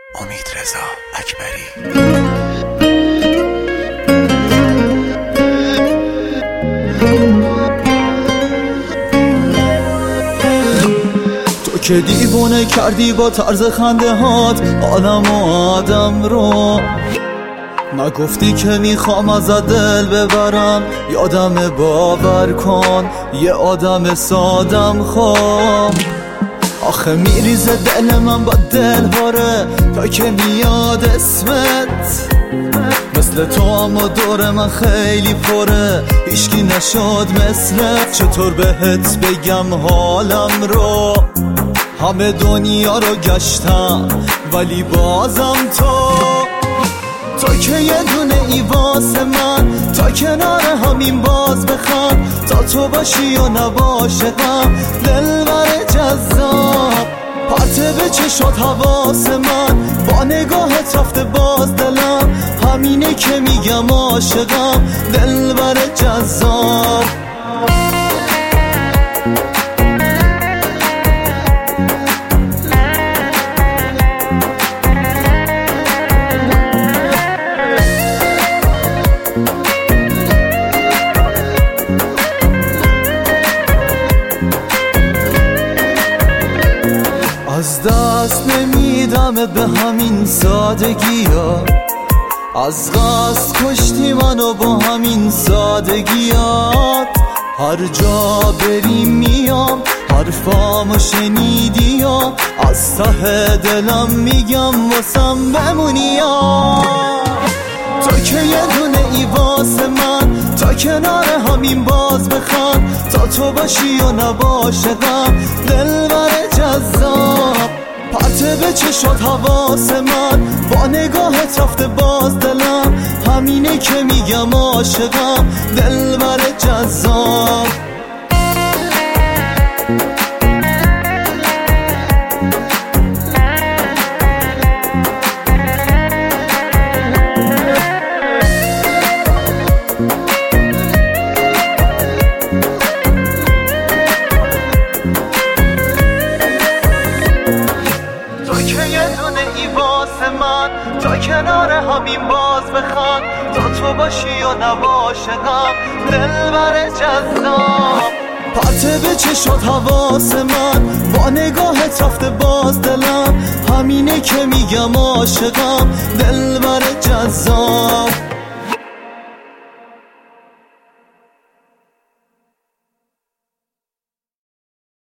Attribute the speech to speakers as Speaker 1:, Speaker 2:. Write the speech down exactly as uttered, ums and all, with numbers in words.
Speaker 1: امیدرضا اکبری.
Speaker 2: تو که دیوونه کردی با طرز خنده هات آدم و آدم رو، نگفتی که میخوام ازت دل ببرم، یادم باور کن یه آدم سادم خوام. آخه میریزه دل من با دل هاره تا که میاد اسمت، مثل تو اما دور من خیلی پره، هیچکی نشد مثلت. چطور بهت بگم حالم رو، همه دنیا رو گشتم ولی بازم تو تو که یه دونه ای واسه من، تا کنار همین باز بخوام، تا تو باشی و نباشه غم، دلبر جذاب پرته به چشات حواس من، با نگاهت رفته باز دلم، همینه که میگم عاشقم، دلبر جذاب. از دست نمیدم به همین سادگی ها، از قصد کشتی منو با همین سادگیات. هر جا بریم میام حرفامو شنیدی یا، از ته دلم میگم واسم بمونی یا. تو که یه دونه ای واسه من، تا کنار همین باز بخوام، تا تو باشی و نباشه غم، دلبر جذاب پرته به چشات حواس من، با نگاهت رفته باز دلم، همینه که میگم عاشقم، دلبر جذاب. تا کنار همین باز بخوام، تا تو باشی و نباشه غم، دلبر جذاب پرته به چشات حواس من، با نگاهت رفته باز دلم، همینه که میگم عاشقم، دلبر جذاب.